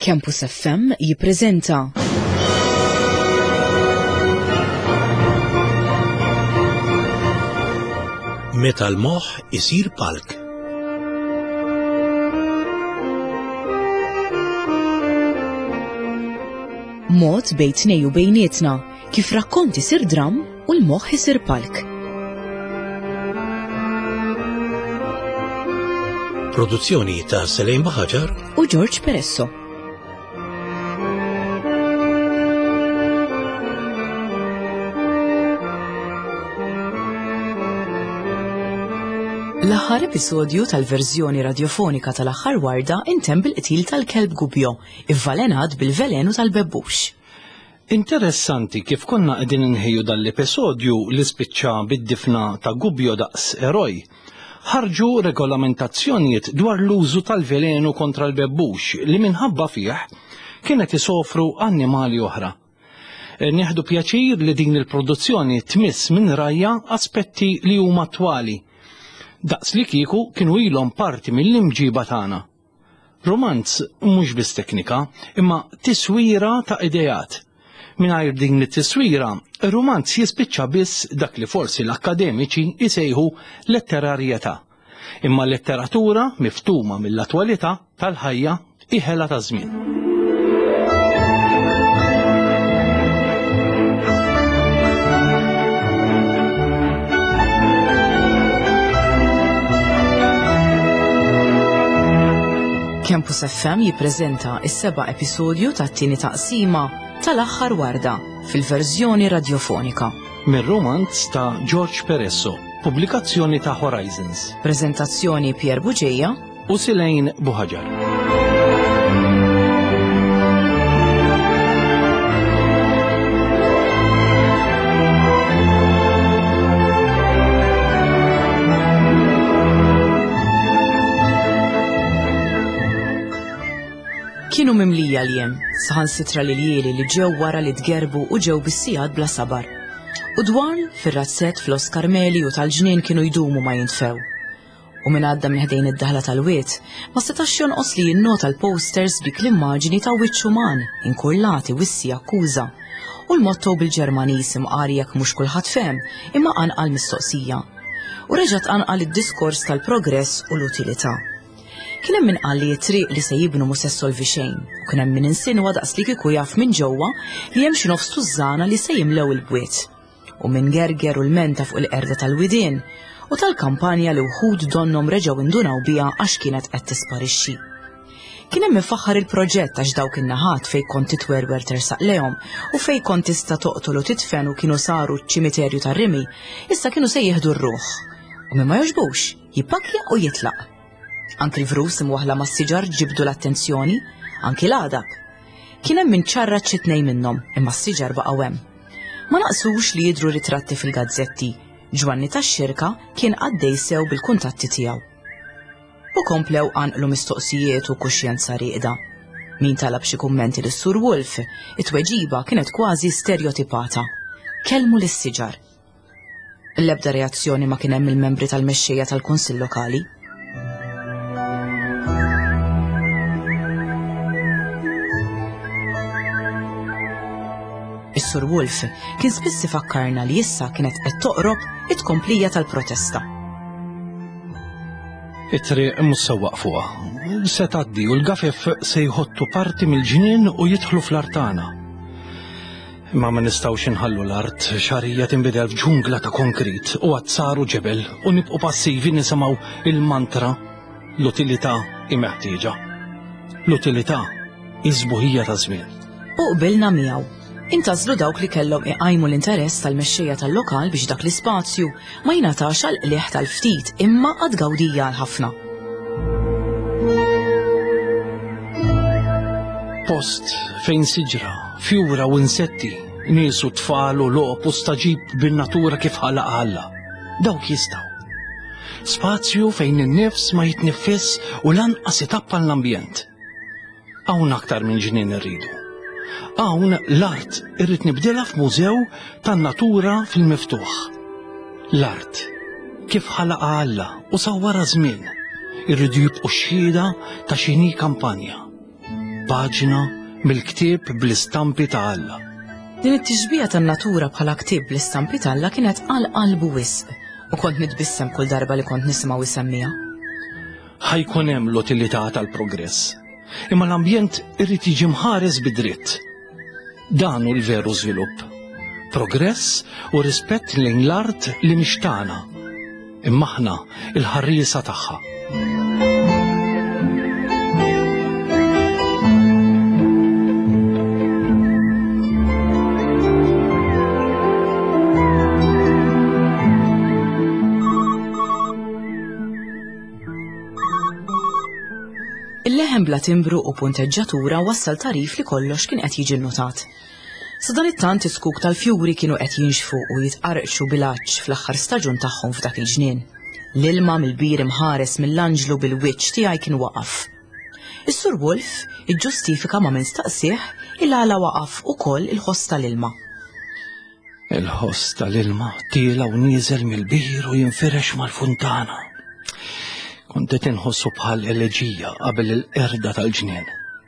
Campus FM jippreżenta Meta l-moħħ isir palk. Mod bejn tnejn u bejnietna kif rakkonti isir dram u l-moħħ isir palk. Produzzjoni ta' Selejn Baħaġar u George Peresso. L-aħħar episodju tal-verżjoni radiofonika tal-aħħar warda intemm bil-qtil tal-kelb Gubbio, ivvalenat bil-velenu tal-bebbux. Interessanti kif konna qegħdin inħejju dal-episodju li spiċċa bid-difna ta' Gubbio daqs eroj. Ħarġu regolamentazzjonijiet dwar l-użu tal-velenu kontra l-bebbux li minħabba fih kienet isofru annimali oħra. Nieħdu pjaċir li din il-produzzjoni tmiss minn rajja aspetti li huma attwali. Daqs li kieku kienu ilhom parti mill-imġiba tagħna. Romanz mhux biss teknika, imma tiswira ta' idejat. Mingħajr din it-tiswira, ir-romanz jispiċċa biss dak li forsi l-akkademiċi jsejħu letterarjetà. Imma l-letteratura miftuma mill-attwalità tal-ħajja iħela ta' żmien. Campus FM jippreżenta s-seba' episodju tat-tieni taqsima tal-aħħar warda fil-verżjoni radiofonika. Mir-romanz ta' George Peresso, pubblikazzjoni ta' Horizons. Preżentazzjoni Pier Buġejja u Selejn Baħaġar. Kienu mimlija l-jem, saħansitra li l-jieli li ġew wara li tgerbu u ġew bissijad bla sabar. U dwar fir-razzett fl-Os Karmeli u tal-ġnien kienu jdumu ma jintfew. U minn għadda minn ħdejn id-daħla tal-wiet, ma setax jonqos li jinnota l-posters bik l-immaġini ta' wiċċ uman, inkurlati wissi akkuża. U l-motto bil-Ġermaniż imqari jekk mhux kulħadd fehem, imma anqal mistoqsija. U reġgħet anqal id-diskors tal-progress u l-utilità. Kien hemm min qal li t-triq li se jibnu mhux se solvi xejn, u kien hemm min insinwa daqs li kieku jaf minn ġewwa li hemm xi nofs tużżana li se jimlew il-bwiet. U minn gerger u l-menta fuq il-qerda tal-widien u tal-kampanja li wħud donnom reġgħu indunaw biha għax kienet qed tisparixxi. Kien hemm ifaħħar il-proġett għax dawk in-naħat fejn kont titwerwer tersaq lehom u fejn kont tista' toqtol u titfen u kienu saru ċ-ċimiterju tar-rimi, issa kienu se jieħdu r-ruħ. U min ma jogħġbux jippakja u jitlaq. Anki l-vrus imwaħla ma' s-siġar ġibdu l-attenzjoni, anki l-għadab. Kien hemm min ċarraċ xi tnejn minnhom, imma s-siġar baqgħu hemm. Ma naqsux li jidhru ritratti fil-gazzetti, Ġwanni tax-xirka kien għaddej sew bil-kuntatti tiegħu. U komplew għanqlu mistoqsijiet u kuxjenza rieqda. Min talab xi kummenti lis-Sur Wolf, it-tweġiba kienet kważi stereotipata. Kellmu lis-siġar. L-ebda reazzjoni ma kien hemm il-membri tal-mexxejja tal-Kunsill Lokali. Is-Sur Wolf kien spiss ifakkarna li issa kienet qed toqrob it-tkomplija tal-protesta. It-triq mhux sewwaq fuqha. Se tgħaddi u l-gafef se jħottu parti mill-ġnien u jidħlu fl-artana. Imma ma nistgħux inħallu l-art xarija tinbidel f'ġungla ta' konkrit u għad saru ġebel u nibqgħu passivi nisimgħu il-mantra l-utilità meħtieġa. L-utilità iż-żbuħija ta' żmien. U qbilna miegħu. Intażlu dawk li kellhom iqajmu l-interess tal-mexxejja tal-lokal biex dak l-ispazju ma jingħatax għal qlieħ tal-ftit imma għad gawdija għal ħafna. Post fejn siġra, fjura u insetti, nies u tfal u loqob u staġib bin-natura kif ħalaq Alla. Dawk jistgħu. Spazju fejn in-nifs ma jitniffes u lanqas itappa l-ambjent. Hawn aktar minn ġnien irridu. Hawn l-art irrid nibdilha f'mużew tan-natura fil-miftuħ. L-art kif ħalaqa Alla u sawwara żmien irridu jibqgħu xhieda ta' xi kampanja. paġna mill-ktieb bl-istampi ta' Alla. Din it-tixbija tan-natura bħala ktieb bl-istampi ta' Alla kienet għal qalbu wisq u kont nitbissem kull darba li kont nisimgħu isemmiha. Ħajkun hemm l-utilità tal-progress, imma l-ambjent irid jiġi mħares bid-dritt. Dan hu l-veru żvilupp. Progress u rispett lejn l-art li mhix tagħna, imma aħna il-ħarriesa tagħha. Il-leħen bla timbru u punteġġatura wassal tarif li kollox kien qed jiġi nnotat. Sa dan it-tant iskuk tal-fjuri kienu qed jinxfu u jitqarqxu bilaċċ fl-aħħar staġun tagħhom f'dak il-ġnien. L-ilma mill-bir imħares mill-anġlu bil-wiċċ tiegħi kien waqaf. Is-Sur Wolf iġġustifika ma' minstaqsih il-għala waqaf ukoll il-ħoss tal-ilma. Il-ħoss tal-ilma tiela u nieżel mill-bir u jinfirex mal-funtana. Kont qed inħossu bħal eleġija qabel il-qerda tal-ġnien.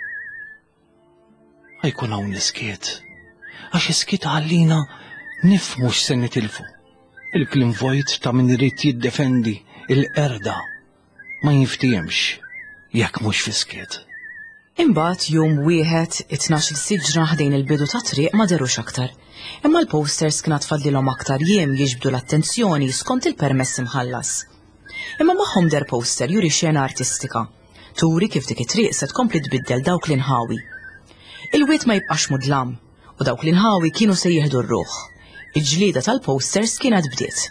Ħajkun hawn l-iskiet, għax iskiet għallina nifhmu x'se nitilfu. Il-klim vojt ta' min irid jiddefendi il-qerda ma jinftihemx jekk mhux f'iskiet. Imbagħad jum wieħed 12 siġra ħdejn il-bidu ta' triq ma derux aktar. Imma l-posters kien tfadlilhom aktar jiem jiġbdu l-attenzjoni skont il-permess imħallas. Imma magħhom der poster juri xena artistika. Turi kif dik it-triq se tkompli tbiddel dawk li nħawi. Il-wiet ma jibqax mudlam u dawk li nħawi kienu se jieħdu r-ruħ. Il-ġlieda tal-posters kienet bdiet.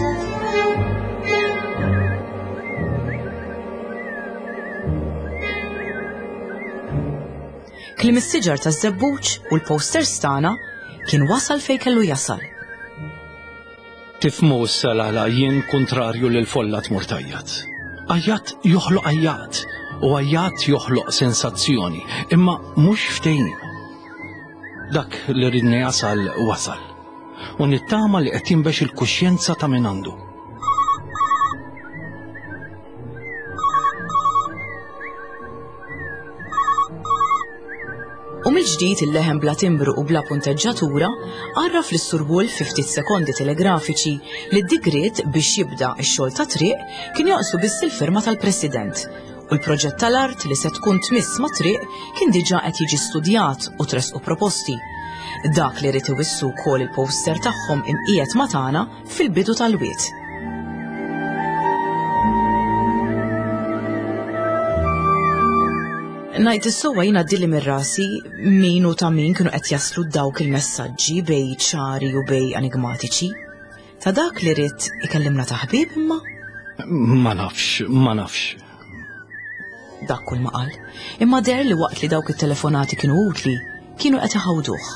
Klim is-siġar taż-żebbuġ u l-posters tagħna kien wasal fejn kellu jasal. Tifhmu s-salala jien kontrarju lil folla tmur tajjat. Ajjat joħloq ajjat u ajjat joħloq sensazzjoni, imma mhux ftehim. Dak li ridni jasal wasal. U nittama li qed jinbex il-kuxjenza ta' min għandu. U mill-ġdid il-leħen bla timbru u bla punteġġatura għarraf lis-Sur Wolf fi ftit sekondi telegrafiċi li d-digriet biex jibda x-xogħol ta' triq kien jaqsu biss il-firma tal-President u l-proġett tal-art li se tkun tmiss ma' triq kien diġà qed jiġi studjat u tresqu proposti. Dak li rid iwissu wkoll il-poster tagħhom imqiegħed ma' tagħna fil-bidu tal-wiet. Ngħid is-sewwa jien għaddili mir-rasi min u ta' min kienu qed jaslu dawk il-messaġġi bej ċari u bej enigmatiċi. Ta' dak li rid ikellimna ta' ħbieb imma? Ma nafx. Dak kull ma qal. Imma der li waqt li dawk it-telefonati kienu utli, kienu qed iħawduh.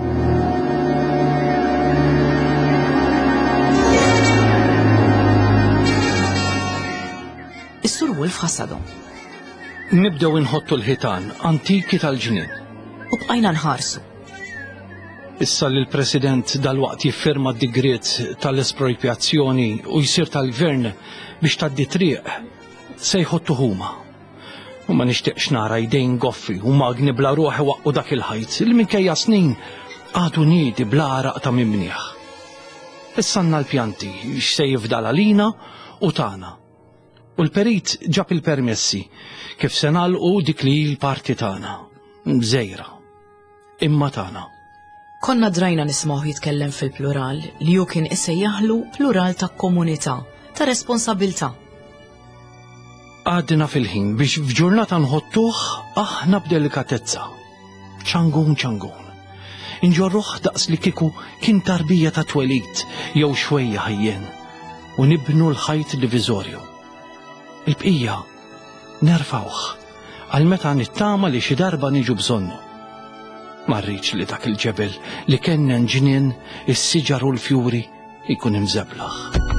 Is-Sur Wolf ħassadhom. Nibdew inħottu l-ħitan antiki tal-ġnien. U bqajna nħarsu. Issa li l-President dal-waqt jiffirma d-digriet tal-espropjazzjoni u jsir tal-Gvern biex taddi triq se jħottu huma. U ma nixtieqx nara jdejn goffi u magni bla ruħi waqqu dak il-ħajt li minkejja snin għadu niedi bla araq ta' mimnieħ. Issanna l-pjanti x'se jifdal għalina u tagħna. U l-perit ġab il-permessi kif se nagħlqu dik li l-parti tagħna. Mżejra. Imma tagħna. Konna drajna nismaħu jitkellem fil-plural li ju kien isejjaħlu plural ta' komunità, ta' responsabilità. Għadna fil-ħin biex f'ġurnata nħottuh aħna b'delikatezza. ċangun. Inġorruh daqs li kiku kien tarbija ta' twelid jew xwejja ħajjen u nibnu l-ħajt diviżorju. Il-bqija nerfawh għal meta nittama li xi darba niġu bżonnu. Ma rridx li dak il-ġebel li kenna ġnien is-siġar u l-fjuri jkun imżeblaħ.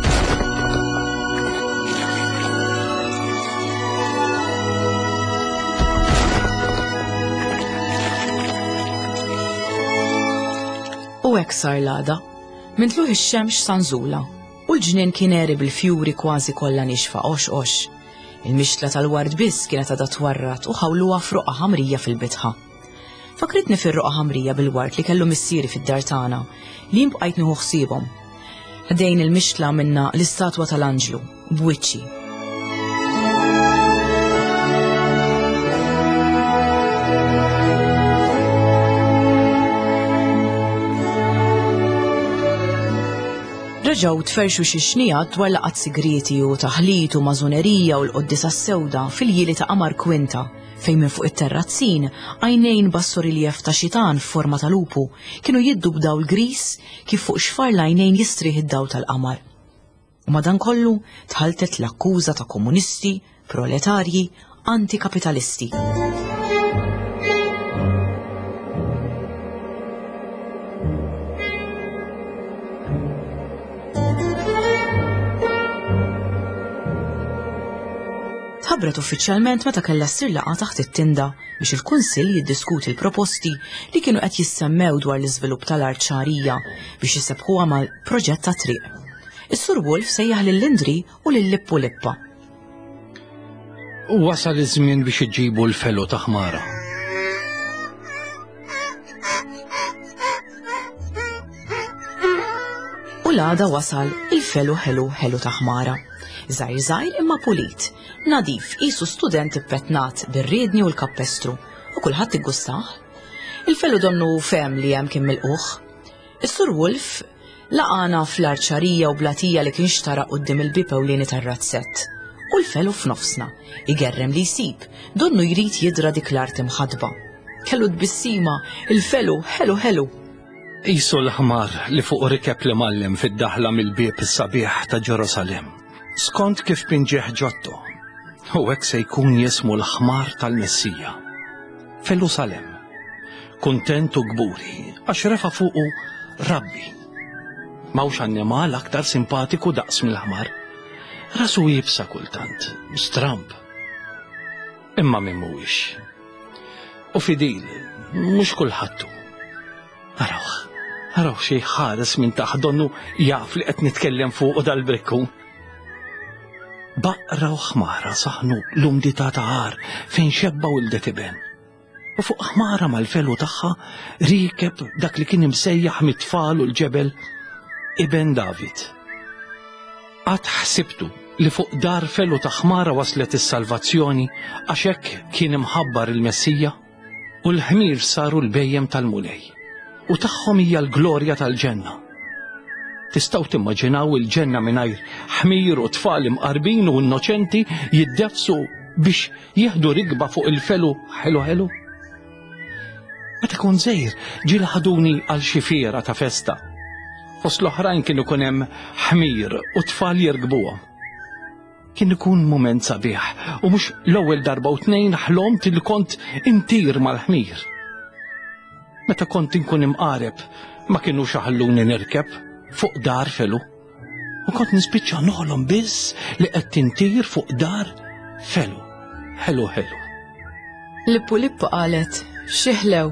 U hekk sar l-għada, mintluħ ix-xemx sanżula u l-ġnien kien eri bil-fjuri kważi kollha nixfa ox. Il-mixtla tal-ward biss kienet għadha twarrat u ħawluha f'roqa ħamrija fil-bitħa. Fakritni fir-roqa ħamrija bil-ward li kellu missieri fid-dar tagħna li bqajt nieħu ħsiebhom. Ħdejn il-mixtla minna l-istatwa tal-Anġlu b'wiċċi. Reġgħu tferxu xi xnijat dwar laqgħat sigreti u taħlit u mażunerija u l-qoddisa s-sewda fil-jieli ta' Qamar Kwinta fejn minn fuq it-terrazzin għajnejn bassoriljeff ta' xitan f'forma ta' lupu kienu jiddu b'dawl gris kif fuq xfar l-għajnejn jistrieħ id-dawl tal-qamar. U madankollu tħaltet l-akkuża ta' komunisti, proletarji, antikapitalisti. Ħabbret uffiċjalment meta kellha ssir laqgħa taħt it-tinda biex il-Kunsill jiddiskuti l-proposti li kienu qed jissemmew dwar l-iżvilupp tal-art xagħrija biex jisebħuha mal-proġett ta' triq. Is-Sur Wolf sejjaħ lil-Lindri u lil-Lippu Lippa. Wasal iż-żmien biex iġibu l-felu ta' ħmara. U l-għada wasal il-felu ħelu ta' ħmara. Żgħir imma pulit, nadif qisu student ippetnat bir-riedni u l-kappestru u kulħadd iggustaħ. Il-felu donnu fehem li hemm kien milquh. Is-Sur Wolf laqana fl-art xagħrija u blatija li kien xtara quddiem il-bib ewlieni tar-razzett. U l-felu f'nofsna, igerrem li jsib, donnu jrid jidra dik l-art imħadba. Kellu tbissima, il-felu ħelu. Qisu l-ħmar li fuq rikeb li mallem fid-daħla mill-bib is-sabiħ ta' Ġerusalemm. Skont kif pinġeħ ġotto, u hekk se jkun jismu l-ħmar tal-Messija. Felu Salem, kuntent u gburi, għax refa fuqu Rabbi. Mawx annimal aktar simpatiku daqs mill-ħmar. Rasu jibsa kultant, stramp. Imma min mhuwiex. U fidil, mhux kulħattu. Araw xi ħares minn taħt donnu jaf li qed nitkellem fuq dal-brikku. Baqra u ħmara saħnu l-umdità ta' għar fejn xebba u l-detiben. U fuq ħmara mal-felu tagħha rikeb dak li kien imsejjaħ mit-tfal u l-ġebel Iben David. Għad ħsibtu li fuq dar felu ta' ħmara waslet is-salvazzjoni għax hekk kien imħabbar il-Messija u l-ħmir saru l-bejjem tal-mulej u tagħhom hija l-glorja tal-ġenna. Tistgħu timmaġinaw il-ġenna mingħajr ħmir u tfal imqarbin u innoċenti jiddefsu biex jieħdu rigba fuq il-felu ħelu. Meta kun żgħir ġieli ħaduni għal xi fiera ta' festa. Fost l-oħrajn kienu kun hemm ħmir u tfal jirkbuhom. Kien ikun mument sabiħ u mhux l-ewwel darba u tnejn ħlomt li kont intir mal-ħmir. Meta kont inkun imqareb ma kinux ħalluni nirkeb fuq dar felu. U kont nispiċċa noħlom biss li qed tintir fuq dar felu. Ħelu. Lippu Lippa qalet, xieħlew.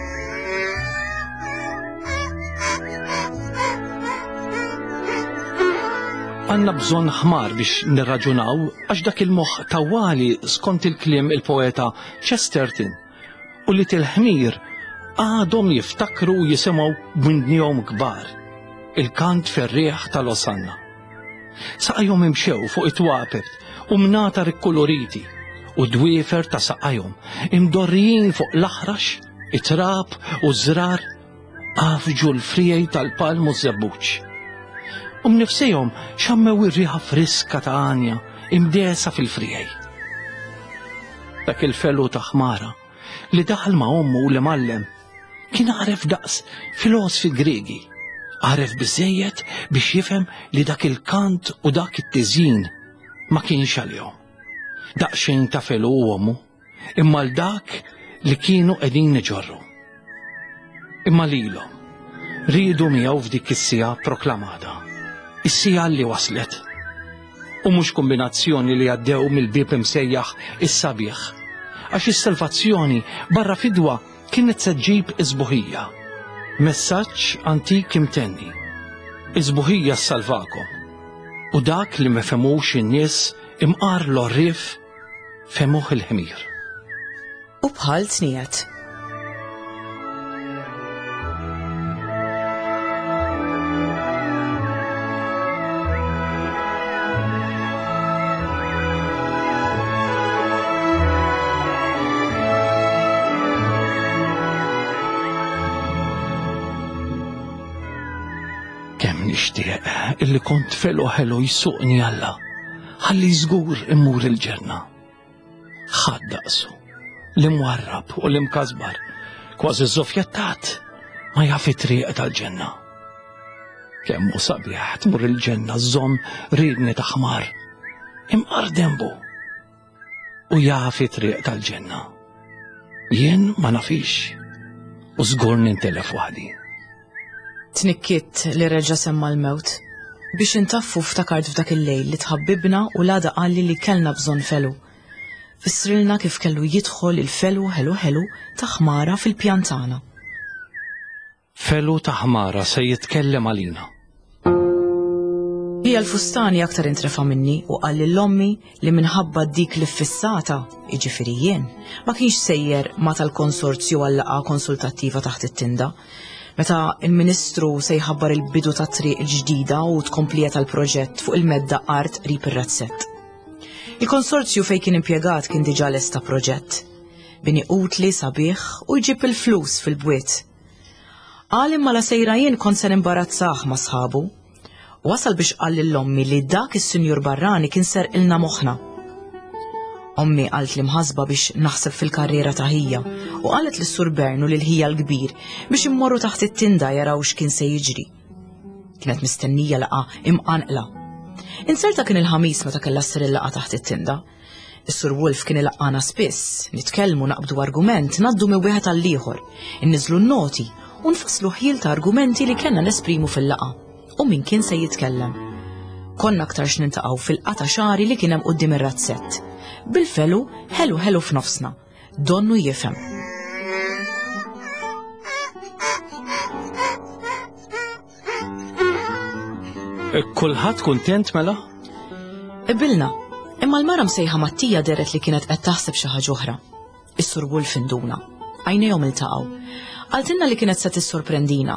Għanna bżonn ħmar biex nirraġunaw għax dak il-moħħ tawali skont il-kliem il-poeta Chesterton u li til-ħmir għadhom jiftakru jisimgħu b'windnihom kbar. Il-kant fer-rieħ tal-Osanna. Saqajhom imxew fuq it-twaqet u mnata rikkoloriti u dwiefer ta' saqajhom imdorrijin fuq l-aħrax, it-trab u żrar għafġu l-frijej tal-palm u żebbuċ. U mnifsejhom xammew ir-riħa friska ta' Anja imdesa fil-frijej. Dak il-felu ta' ħmara li daħal ma' ommu u li mallem kien għaref daqs filosofi Griegi. Għaref biżejjed biex jifhem li dak il-kant u dak it-tiżjin ma kienx għalihom. Daqsxejn ta' felu ommu, imma l-dak li kienu qegħdin niġorru. Imma lilhom riedu miegħu f'dik is-sija proklamata. Is-sija li waslet. U mhux kombinazzjoni li għaddew mill-bib imsejjaħ is-sabiħ. Għax is-salvazzjoni barra fidwa kienet se ġġib iżbuħija. Messaġġ antik imtenni. Iżbuħija ssalvakom. U dak li ma femux in-nies imqar l-orrif femuh il-ħmir. U bħal tniet. Kemm nixtieq illi kont felu ħelu jsuqni Alla, ħalli żgur immur il-ġenna. Ħadd daqsu, l-imwarrab u l-imkasbar, kważi żofjettat ma jaf it-triq tal-ġenna. Kemm hu sabiħ tmur il-ġenna żomm riedni ta' ħmar, imqar dembu u jaf it-triq tal-ġenna. Jien ma nafix u żgur nintelef waħdi. Tnikkit li reġa' semma l-mewt. Biex intaffu ftakart f'dak il-lejl li tħabbibna u l-għada qalli li kellna bżonn felu. Fissrilna kif kellu jidħol il-felu ħelu ta' ħmara fil-pjantana. Felu ta' ħmara se jitkellem għalina. Hija l-fustani aktar intrefa minni u qalli l-ommi li minħabba dik li fissata, jiġifieri jien, ma kienx sejjer ma tal-konsorzju għall-laqa konsultattiva taħt it-tinda. Meta il-Ministru se jħabbar il-bidu ta' triq il-ġdida u tkomplija tal-proġett fuq il-medda art rib ir-Razzett. Il-konsorzju fejn kien impjegat kien diġà lesta proġett. Bini utli sabiħ u jġib il-flus fil-bwiet. Qal imma la sejra jien kont se nimbarazzah ma' sħabu. Wasal biex qal lill-ommi li dak is-Sinjur Barrani kien serqilna moħħna. Ommi qalt li mħasba biex naħseb fil-karriera ta' hija u qalet lis-Sur Bernu lil ħija l-kbir biex immorru taħt it-tinda jaraw x'kien se jiġri. Kienet mistennija laqa imqanqla. Inserta kien il-ħamis meta kellha ssir il-laqa taħt it-tinda. Is-Sur Wolf kien ilaqqana spiss, nitkellmu naqbdu argument, naddu minn wieħed għal ieħor, inniżlu n-noti u nfasslu ħiel ta' argumenti li kellna nesprimu fil-laqa u min kien se jitkellem. Konna aktar x'nintaqgħu fil-qata xari li kien hemm quddiem ir-Razzett. Bil-felu ħelu f'nofsna, donnu jifhem. Kulħadd kuntent mela? Ibilna, imma l-mara msejħa Mattija deret li kienet qed taħseb xi ħaġa oħra. Is-Sur Wolf induna, għajnejhom iltaqgħu. Qaltilna li kienet se tissorprendina.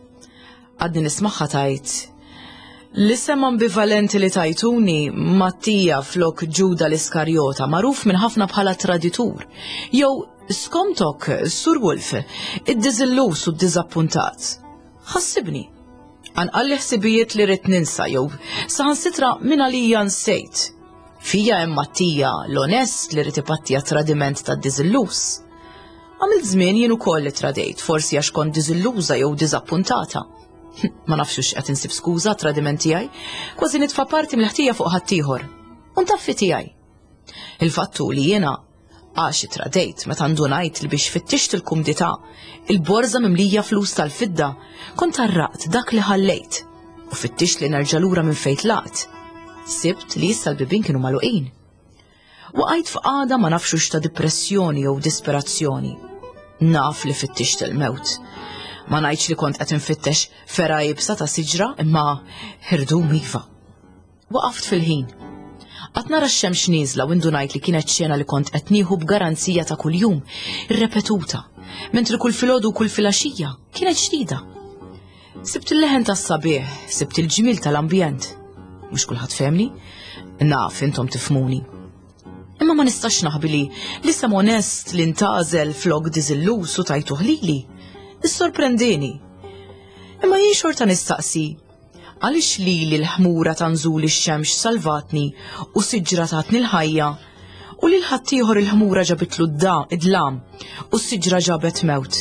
Għadni nismagħha tgħid l-isem ambivalenti li tajtuni Mattija flok Ġuda l-Iskarjota magħruf minn ħafna bħala traditur. Jew skomtok, Sur Wolf, id-diżillus u d-diżappuntat. Ħassibni. Anqalli ħsibijiet li rrid ninsa jew saħansitra minn għalija nsejt. Fija hemm Mattija l-onest li rrid ipattija tradiment tad-diżillus. Għamilt żmien jien ukoll li tradejt, forsi għax kont diżilluża jew diżappuntata. Ma nafxux qed insib skuża tradiment tiegħi, kważi nitfa' parti mill-ħtija fuq ħaddieħor. U ntaffi tiegħi. Il-fattu li jiena għaxi tradejt meta ndunajt li biex fittixt il-kumdità il-borża mimlija flus tal-fidda kont arraqt dak li ħallejt u fittixt li nerġa' lura minn fejn tlaqt. Sibt li issa l-bibien kienu magħluqin. Waqgħid f'qagħda ma nafxux ta' depressjoni jew disperazzjoni. Naf li fittixt il-mewt. Ma ngħidx li kont qed infittex fera jibsa ta' siġra imma ħirdum iva. Waqaft fil-ħin. Qatt nara x-xemx nieżla u indunajt li kienet xena li kont qed nieħu b'garanzija ta' kuljum, irrepetuta, mentri kull filgħodu u kull filgħaxija kienet ġdida. Sibt il-leħen tas-sabiħ, sibt il-ġmil tal-ambjent. Mhux kulħadd femni? Naf intom tifhmuni. Imma ma nistax naħbili li sem onest li ntażel flok diżillus u tajtu ħlili. Issorprendini. Imma jien xorta nistaqsi, għaliex li l-ħmura ta' nżul ix-xemx salvatni u siġra tatni l-ħajja u li l-ħaddieħor il-ħmura ġabitlu id-dlam u s-siġra ġabet mewt.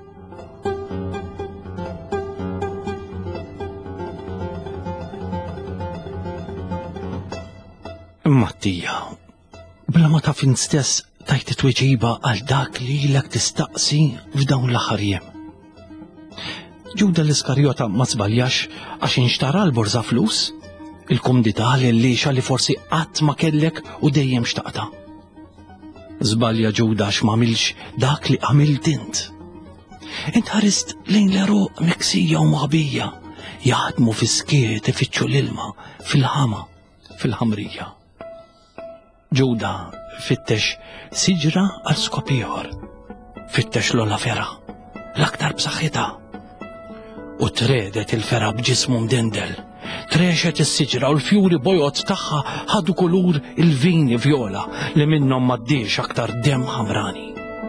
Mattija, bla ma taf stess tajt it-tweġiba għal dak li l-ek tistaqsi f'dawn l-aħħar jiem. Ġuda l-Iskarjota ma żbaljax għax inxtara l-borża flus, il-kumdità l-lixa li forsi qatt ma kellek u dejjem xtaqta. Żbalja Ġuda għax ma għamilx dak li għamilt int. Int ħarist lejn l-eruq miksija u maħbija jaħdmu fi-skiet ifittxu l-ilma fil-ħama, fil-ħamrija. Ġuda, fittex siġra għal skop ieħor. Fittex l-ola fera, l-aktar b'saħħitha. U tredet il-fera b'ġismu mdendel. Trexet is-siġra u l-fjuri bojot tagħha ħadu kulur il-vini vjola li minnhom m'għaddiex aktar dem ħamrani.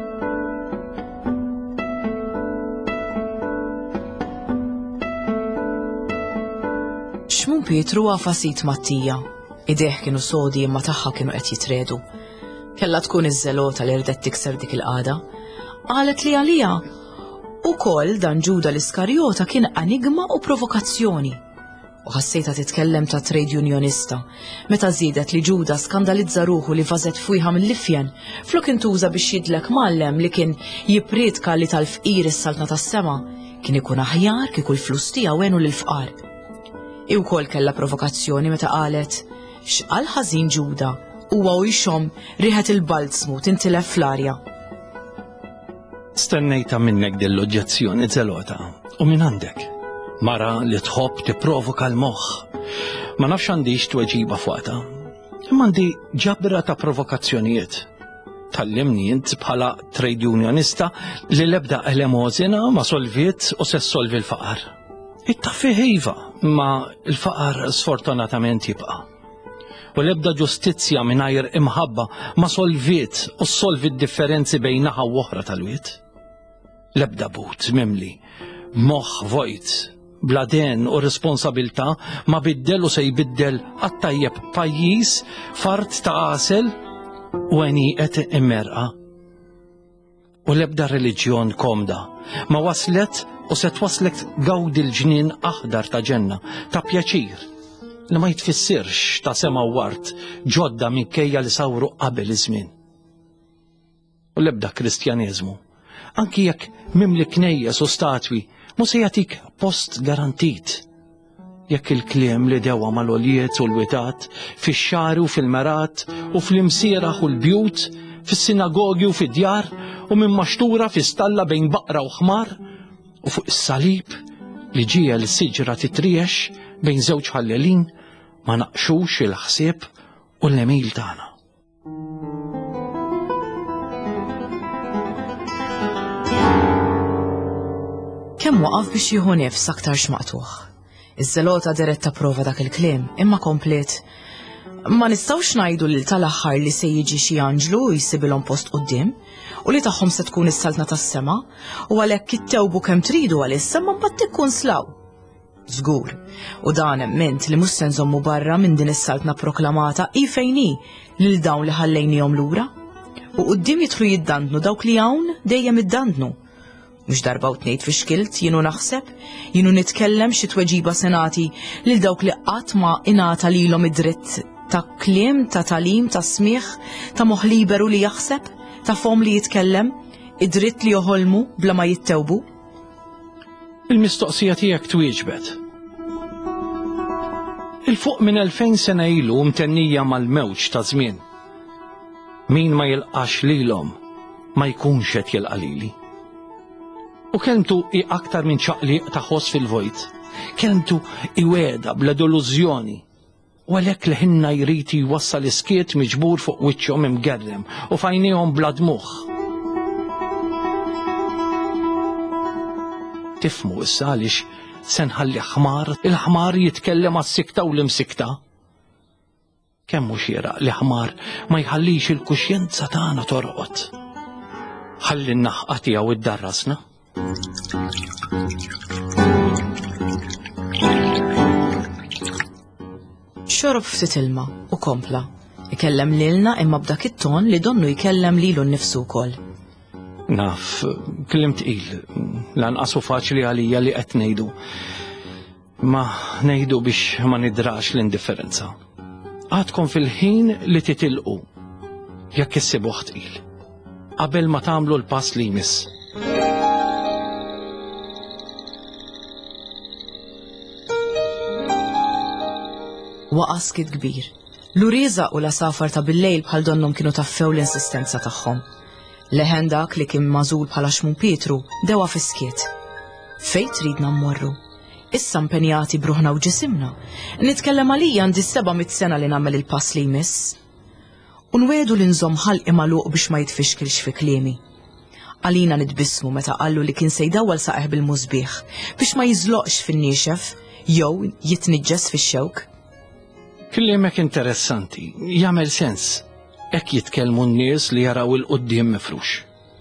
Xmun Pietru għafasit Mattija. Ideħ kienu sodi imma tagħha kienu qed jitredu. Kella tkun iż-żelota li rdet tikser dik il-qagħda. Qalet li għalija ukoll dan Ġuda l-Iskarjota kien enigma u provokazzjoni. U ħassejta titkellem ta' trade unionista, meta żiedet li Ġuda skandalizza ruħu li fażet fujha mill-lifjen flok intuża biex jidlek mallem li kien jippriedka li tal-fqir is-saltna tas-sema kien ikun aħjar kieku l-flus tiegħu għenu lill-fqar. I wkoll kellha provokazzjoni meta qalet x'qal ħażin Ġuda huwa u jxomm riħet il-balzmu tintilef fl-arja. Stennejta minnek dell-oġġezzjoni żelota u minn għandek. Mara li tħobb tipprovoka l-moħħ. Ma nafx għandix tweġiba fuqha. Imma għandi ġabra ta' provokazzjonijiet. Tallimni int bħala trade unionista li l-ebda elemosina ma solviet u se solvi l-faqar. It-taffi iva, ma l-faqar sfortunatament jibqa'. U l-ebda ġustizzja mingħajr imħabba ma solviet u solvi d-differenzi bejn naħa u oħra tal-wiet. L-ebda but mimli, moħħ vojt, bladen u responsabilta ma biddel u se jbiddel għattajjeb pajjiż fart ta' għasel u għeniqet immerqa. U l-ebda reliġjon komda ma waslet u se twaslek gawdi l-ġnien aħdar ta' ġenna, ta' pjaċir, li ma jitfissirx ta' sema wart ġodda minkejja li sawru qabel iż-żmien. U l-ebda kristjaneżmu, anki jekk mimli knejjes u statwi, mu se jagħtik post garantit. Jekk il-kliem li dewa mal-oljiet u l-witat, fix-xari u fil-merat, u fl-imsieraħ u l-bjut, fis-sinagogi u fid-djar, u minn maxtura fi stalla bejn baqra u ħmar, u fuq is-salib li ġija l-siġra titriex bejn żewġ ħallelin ma naqxux il-ħsieb u l-nemil tagħna. Kemm waqaf biex jieħu nefs aktar x'maqtuħ. Iż-żelota deret tapprova dak il-kliem imma komplet. Ma nistgħux ngħidu lil tal-aħħar li se jiġi xi anġlu jsibilhom post quddiem u li tagħhom se tkun is-saltna tas-sema u għalhekk ittewbu kemm tridu għalissa ma mbagħad tikkun slaw. Żgur, u dan ment li mhux se nżommu barra minn din is-saltna proklamata hi fejn hi lil dawn li ħallejnihom lura. U quddiem jidħlu jiddandnu dawk li hawn dejjem iddandnu. Mhux darba u tnejn fi xkilt jienu naħseb, jienu nitkellem xi tweġiba senati lil dawk li qatt ma ingħata lilhom id-dritt ta' kliem, ta' talim, ta' smigħ, ta' moħħ liberu li jaħseb, ta' fom li jitkellem, id-dritt li joħolmu bla ma jittewbu. Il-mistoqsija tiegħek twieġbet. Il-fuq minn 2000 sena ilu mtennija mal-mewġ ta' żmien. Min ma jilqax lilhom ma jkunx qed jilqa' lili. U kelmtu i aktar minn ċaqliq ta' ħoss fil-vojt. Kelmtu i weda bla delużjoni. U għalhekk li ħinna jriti jwassal iskiet miġbur fuq wiċċhom imgerrem u fajnihom bla dmuħ. Tifmu issa għaliex se nħalli ħmar, il-ħmar jitkellem għas-sikta u l-imsikta. Kemm mhux xieraq li ħmar ma jħallix il-kuxjenza tagħna torqod. Ħalli n-naħqa tiegħu iddarrasna. Xorob ftit ilma u kompla. Ikellem lilna imma b'dak it-ton li donnu jkellem lilu nnifsu wkoll. Naf, kellim tqil, lanqas faċli għalija li qed ngħidu. Ma ngħidu biex ma nidrax l-indifferenza. Għadkom fil-ħin li titilqu jekk issibuh tqil. Qabel ma tagħmlu l-pass li jmiss. Waqa' skit kbir. L-uriża u l-asafar ta' billejl bħal donnhom kienu taffew l-insistenza tagħhom. Leħen dak li kien magħżul bħala Xmun Pietru dewa fiskiet. Fejn tridna mmorru? Issa impenjati bruħna u ġisimna. Nitkellem għalija għandi 700 sena li nagħmel il-pass li jmiss. u nwedu li nżomm ħalqi magħluq biex ma jitfixkilx fi kliemi. Għalina nitbissmu meta qallu li kien se jdawwal saqeħ bil-mużbieħ biex ma jiżloqx fin-niexef jew jitniġġes fix-xewk. Kliemek interessanti, jagħmel sens. Hekk jitkellmu n-nies li jaraw il-qudiem mifrux.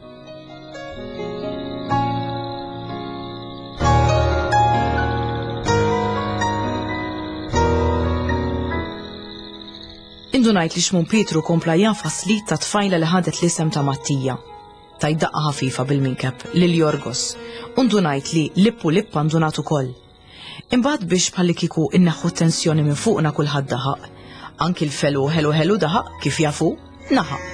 Indunajt li xmun Pietru kompla jafas li ta' tfajla li ħadet l-isem ta' Mattija. Ta' jdaqqa ħafifa bil-minkeb lil Jorgos. Indunajt li lippu lippa ndunat ukoll. Imbagħad biex bħalli kieku inneħħu tensjoni minn fuqna kulħadd daħaq. Anki l-felu ħelu daħaq kif jafu naħaq.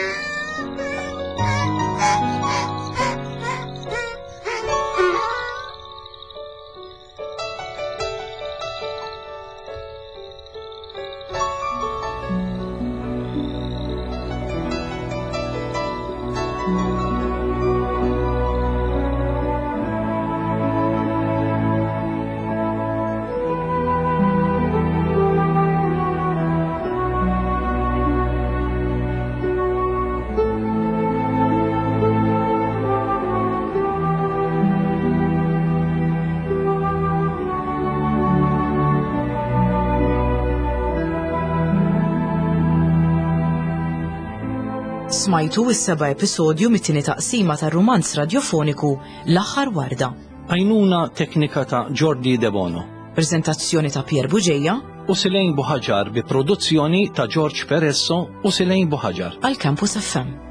Smajtu is-seba' episodju mit-tieni taqsima tar-romanz radjofoniku L-aħħar warda. Għajnuna teknika ta' Jordi De Bono. Preżentazzjoni ta' Pier Buġejja u Silejn Buħaġar bi produzzjoni ta' George Peresso u Silejn Buħaġar. Għal Campus FM.